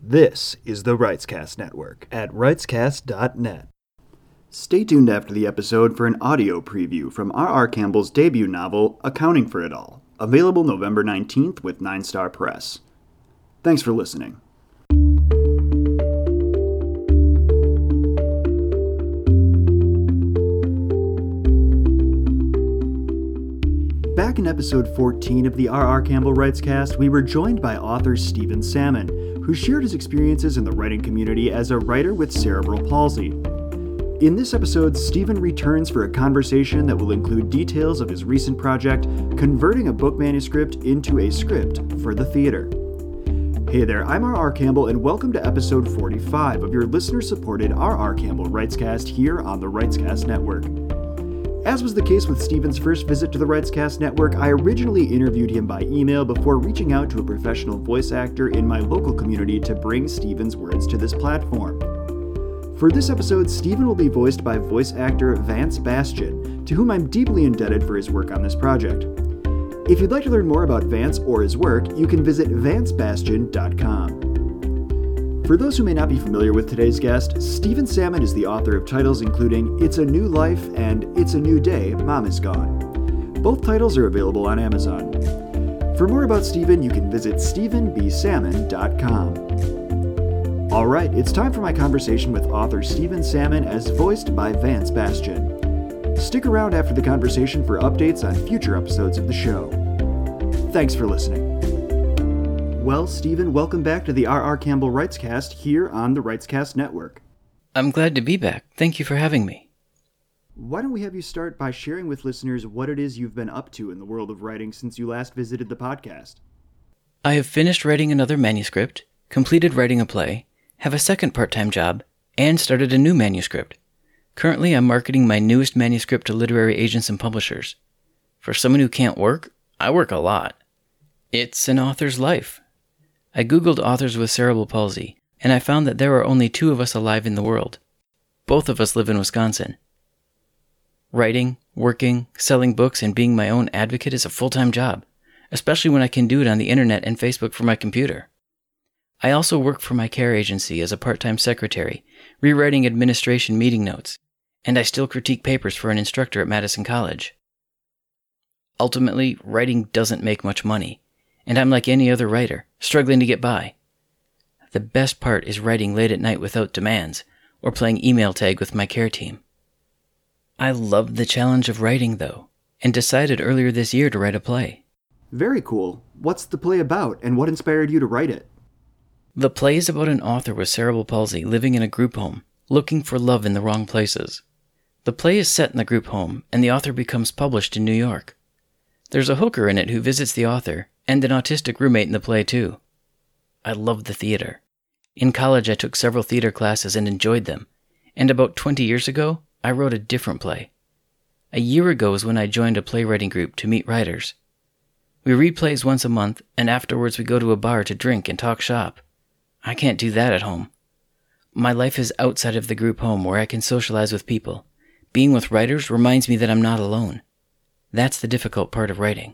This is the Writescast Network at writescast.net. Stay tuned after the episode for an audio preview from R.R. Campbell's debut novel, Accounting for It All, available November 19th with 9 Star Press. Thanks for listening. Back in episode 14 of the R.R. Campbell Writescast, we were joined by author Stephen Salmon, who shared his experiences in the writing community as a writer with cerebral palsy. In this episode, Stephen returns for a conversation that will include details of his recent project, converting a book manuscript into a script for the theater. Hey there, I'm R.R. Campbell, and welcome to episode 45 of your listener-supported R.R. Campbell Writescast here on the Writescast Network. As was the case with Stephen's first visit to the Writescast Network, I originally interviewed him by email before reaching out to a professional voice actor in my local community to bring Stephen's words to this platform. For this episode, Stephen will be voiced by voice actor Vance Bastian, to whom I'm deeply indebted for his work on this project. If you'd like to learn more about Vance or his work, you can visit vancebastian.com. For those who may not be familiar with today's guest, Stephen Salmon is the author of titles including It's a New Life and It's a New Day, Mom is Gone. Both titles are available on Amazon. For more about Stephen, you can visit stephenbsalmon.com. Alright, it's time for my conversation with author Stephen Salmon as voiced by Vance Bastian. Stick around after the conversation for updates on future episodes of the show. Thanks for listening. Well, Stephen, welcome back to the R.R. Campbell Writescast here on the Writescast Network. I'm glad to be back. Thank you for having me. Why don't we have you start by sharing with listeners what it is you've been up to in the world of writing since you last visited the podcast? I have finished writing another manuscript, completed writing a play, have a second part-time job, and started a new manuscript. Currently, I'm marketing my newest manuscript to literary agents and publishers. For someone who can't work, I work a lot. It's an author's life. I googled authors with cerebral palsy, and I found that there are only 2 of us alive in the world. Both of us live in Wisconsin. Writing, working, selling books, and being my own advocate is a full-time job, especially when I can do it on the internet and Facebook from my computer. I also work for my care agency as a part-time secretary, rewriting administration meeting notes, and I still critique papers for an instructor at Madison College. Ultimately, writing doesn't make much money, and I'm like any other writer, struggling to get by. The best part is writing late at night without demands, or playing email tag with my care team. I love the challenge of writing, though, and decided earlier this year to write a play. Very cool. What's the play about, and what inspired you to write it? The play is about an author with cerebral palsy living in a group home, looking for love in the wrong places. The play is set in the group home, and the author becomes published in New York. There's a hooker in it who visits the author, and an autistic roommate in the play too. I love the theater. In college I took several theater classes and enjoyed them, and about 20 years ago, I wrote a different play. A year ago is when I joined a playwriting group to meet writers. We read plays once a month, and afterwards we go to a bar to drink and talk shop. I can't do that at home. My life is outside of the group home where I can socialize with people. Being with writers reminds me that I'm not alone. That's the difficult part of writing.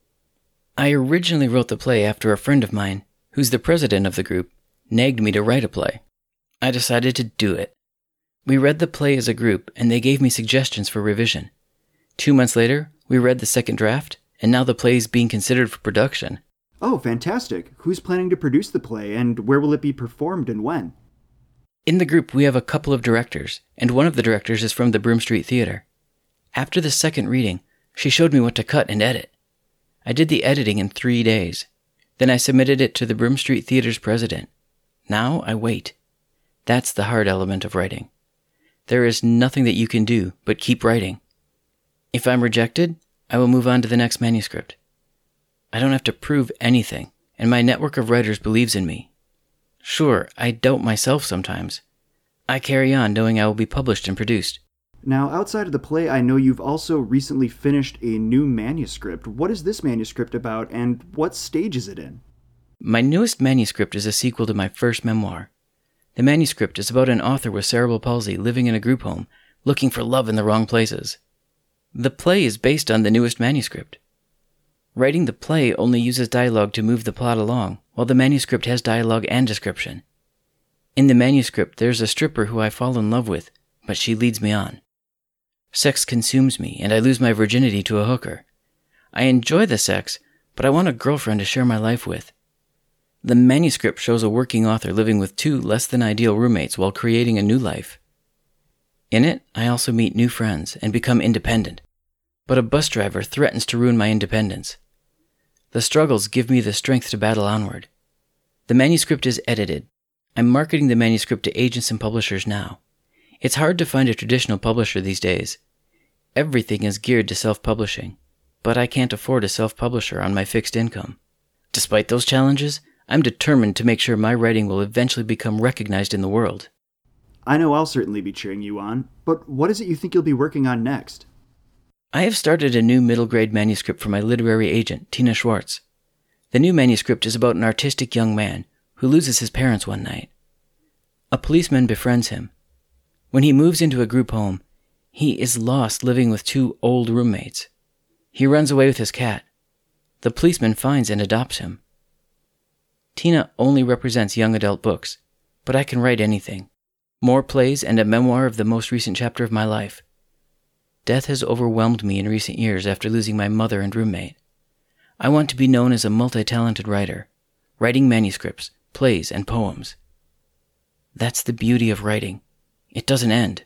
I originally wrote the play after a friend of mine, who's the president of the group, nagged me to write a play. I decided to do it. We read the play as a group, and they gave me suggestions for revision. 2 months later, we read the second draft, and now the play is being considered for production. Oh, fantastic. Who's planning to produce the play, and where will it be performed and when? In the group, we have a couple of directors, and one of the directors is from the Broome Street Theater. After the second reading, she showed me what to cut and edit. I did the editing in 3 days. Then I submitted it to the Broome Street Theater's president. Now I wait. That's the hard element of writing. There is nothing that you can do but keep writing. If I'm rejected, I will move on to the next manuscript. I don't have to prove anything, and my network of writers believes in me. Sure, I doubt myself sometimes. I carry on knowing I will be published and produced. Now, outside of the play, I know you've also recently finished a new manuscript. What is this manuscript about, and what stage is it in? My newest manuscript is a sequel to my first memoir. The manuscript is about an author with cerebral palsy living in a group home, looking for love in the wrong places. The play is based on the newest manuscript. Writing the play only uses dialogue to move the plot along, while the manuscript has dialogue and description. In the manuscript, there's a stripper who I fall in love with, but she leads me on. Sex consumes me, and I lose my virginity to a hooker. I enjoy the sex, but I want a girlfriend to share my life with. The manuscript shows a working author living with 2 less-than-ideal roommates while creating a new life. In it, I also meet new friends and become independent, but a bus driver threatens to ruin my independence. The struggles give me the strength to battle onward. The manuscript is edited. I'm marketing the manuscript to agents and publishers now. It's hard to find a traditional publisher these days. Everything is geared to self-publishing, but I can't afford a self-publisher on my fixed income. Despite those challenges, I'm determined to make sure my writing will eventually become recognized in the world. I know I'll certainly be cheering you on, but what is it you think you'll be working on next? I have started a new middle-grade manuscript for my literary agent, Tina Schwartz. The new manuscript is about an artistic young man who loses his parents one night. A policeman befriends him. When he moves into a group home, he is lost living with 2 old roommates. He runs away with his cat. The policeman finds and adopts him. Tina only represents young adult books, but I can write anything. More plays and a memoir of the most recent chapter of my life. Death has overwhelmed me in recent years after losing my mother and roommate. I want to be known as a multi-talented writer, writing manuscripts, plays, and poems. That's the beauty of writing. It doesn't end.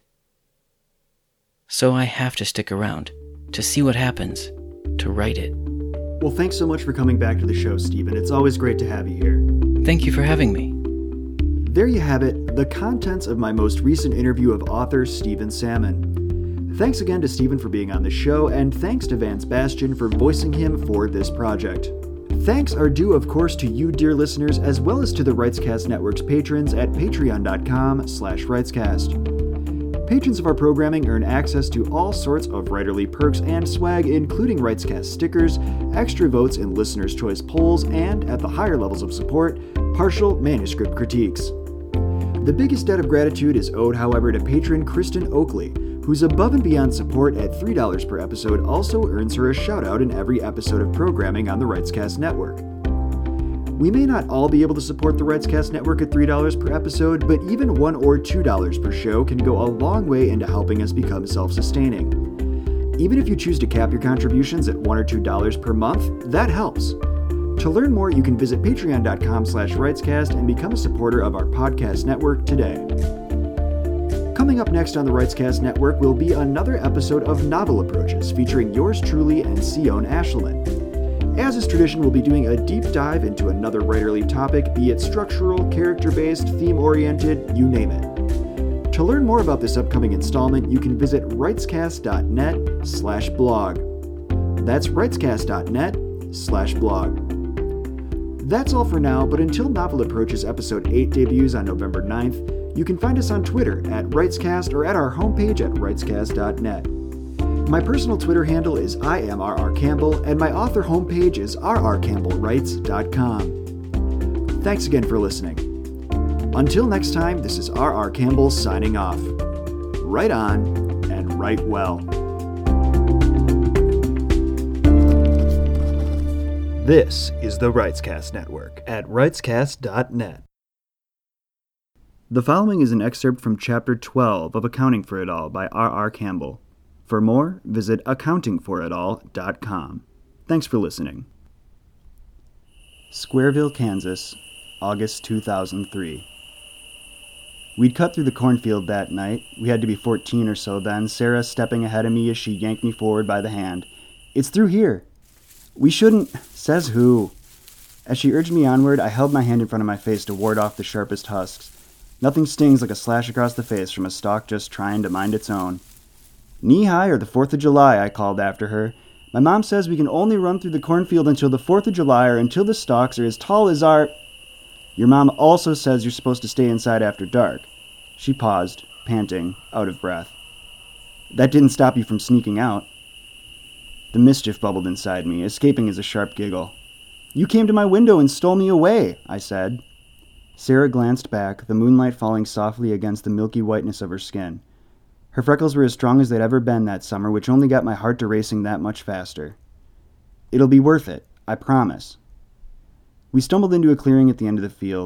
So I have to stick around to see what happens, to write it. Well, thanks so much for coming back to the show, Stephen. It's always great to have you here. Thank you for having me. There you have it, the contents of my most recent interview of author Stephen Salmon. Thanks again to Stephen for being on the show, and thanks to Vance Bastian for voicing him for this project. Thanks are due, of course, to you, dear listeners, as well as to the Writescast Network's patrons at patreon.com/writescast. Patrons of our programming earn access to all sorts of writerly perks and swag, including Writescast stickers, extra votes in listeners' choice polls, and, at the higher levels of support, partial manuscript critiques. The biggest debt of gratitude is owed, however, to patron Kristen Oakley, whose above and beyond support at $3 per episode also earns her a shout-out in every episode of programming on the Writescast Network. We may not all be able to support the Writescast Network at $3 per episode, but even $1 or $2 per show can go a long way into helping us become self-sustaining. Even if you choose to cap your contributions at $1 or $2 per month, that helps. To learn more, you can visit patreon.com/writescast and become a supporter of our podcast network today. Coming up next on the Writescast Network will be another episode of Novel Approaches featuring yours truly and Sion Ashelin. As is tradition, we'll be doing a deep dive into another writerly topic, be it structural, character-based, theme-oriented, you name it. To learn more about this upcoming installment, you can visit writescast.net/blog. That's writescast.net/blog. That's all for now, but until Novel Approaches Episode 8 debuts on November 9th, you can find us on Twitter at Writescast or at our homepage at writescast.net. My personal Twitter handle is IamRRCampbell, and my author homepage is rrcampbellwrites.com. Thanks again for listening. Until next time, this is R.R. Campbell signing off. Write on and write well. This is the Writescast Network at writescast.net. The following is an excerpt from Chapter 12 of Accounting for It All by R.R. Campbell. For more, visit accountingforitall.com. Thanks for listening. Squareville, Kansas, August 2003. We'd cut through the cornfield that night. We had to be 14 or so then, Sarah stepping ahead of me as she yanked me forward by the hand. "It's through here." "We shouldn't," says who. As she urged me onward, I held my hand in front of my face to ward off the sharpest husks. Nothing stings like a slash across the face from a stalk just trying to mind its own. "Knee high or the 4th of July, I called after her. "My mom says we can only run through the cornfield until the 4th of July or until the stalks are as tall as our—" "Your mom also says you're supposed to stay inside after dark." She paused, panting, out of breath. "That didn't stop you from sneaking out." The mischief bubbled inside me, escaping as a sharp giggle. "You came to my window and stole me away," I said. Sarah glanced back, the moonlight falling softly against the milky whiteness of her skin. Her freckles were as strong as they'd ever been that summer, which only got my heart to racing that much faster. "It'll be worth it, I promise." We stumbled into a clearing at the end of the field.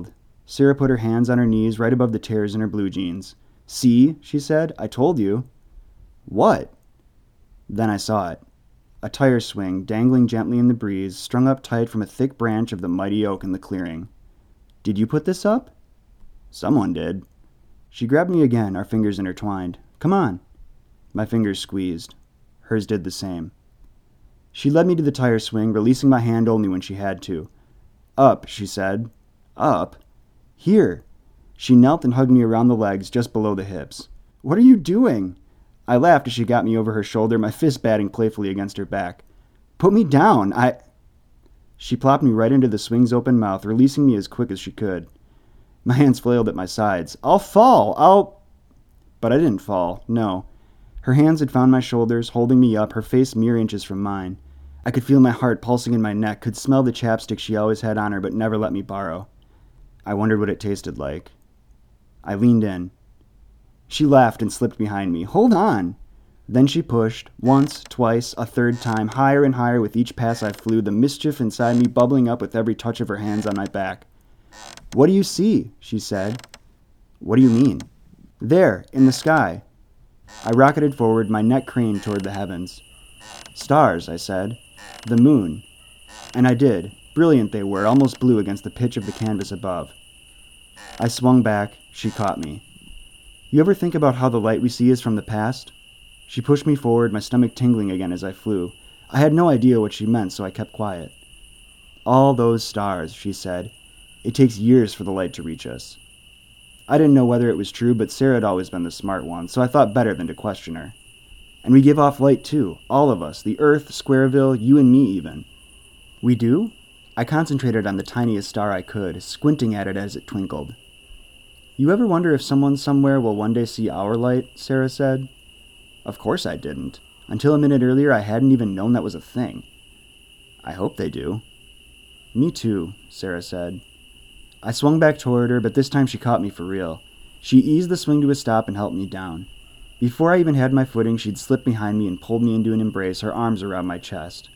Sarah put her hands on her knees right above the tears in her blue jeans. "See," she said, "I told you." "What?" Then I saw it. A tire swing, dangling gently in the breeze, strung up tight from a thick branch of the mighty oak in the clearing. "Did you put this up?" "Someone did." She grabbed me again, our fingers intertwined. "Come on." My fingers squeezed. Hers did the same. She led me to the tire swing, releasing my hand only when she had to. "Up," she said. "Up?" "Here." She knelt and hugged me around the legs, just below the hips. "What are you doing?" I laughed as she got me over her shoulder, my fist batting playfully against her back. "Put me down, She plopped me right into the swing's open mouth, releasing me as quick as she could. My hands flailed at my sides. "I'll fall, But I didn't fall, no. Her hands had found my shoulders, holding me up, her face mere inches from mine. I could feel my heart pulsing in my neck, could smell the chapstick she always had on her but never let me borrow. I wondered what it tasted like. I leaned in. She laughed and slipped behind me. "Hold on!" Then she pushed, once, twice, a third time, higher and higher with each pass I flew, the mischief inside me bubbling up with every touch of her hands on my back. "What do you see?" she said. "What do you mean?" "There, in the sky." I rocketed forward, my neck craned toward the heavens. "Stars," I said. "The moon." And I did. Brilliant they were, almost blue against the pitch of the canvas above. I swung back. She caught me. "You ever think about how the light we see is from the past?" She pushed me forward, my stomach tingling again as I flew. I had no idea what she meant, so I kept quiet. "All those stars," she said. "It takes years for the light to reach us." I didn't know whether it was true, but Sarah had always been the smart one, so I thought better than to question her. "And we give off light too, all of us, the Earth, Squareville, you and me even." "We do?" I concentrated on the tiniest star I could, squinting at it as it twinkled. "You ever wonder if someone somewhere will one day see our light?" Sarah said. Of course I didn't. Until a minute earlier, I hadn't even known that was a thing. "I hope they do." "Me too," Sarah said. I swung back toward her, but this time she caught me for real. She eased the swing to a stop and helped me down. Before I even had my footing, she'd slipped behind me and pulled me into an embrace, her arms around my chest.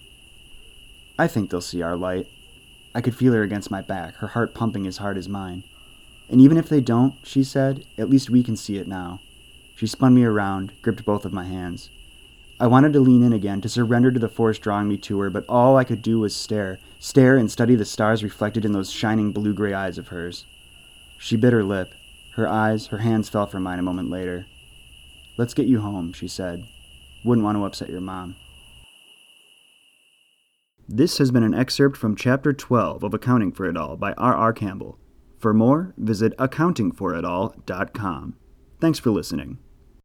"I think they'll see our light." I could feel her against my back, her heart pumping as hard as mine. "And even if they don't," she said, "at least we can see it now." She spun me around, gripped both of my hands. I wanted to lean in again, to surrender to the force drawing me to her, but all I could do was stare and study the stars reflected in those shining blue-gray eyes of hers. She bit her lip. Her hands fell from mine a moment later. "Let's get you home," she said. "Wouldn't want to upset your mom." This has been an excerpt from Chapter 12 of Accounting for It All by R.R. Campbell. For more, visit accountingforitall.com. Thanks for listening.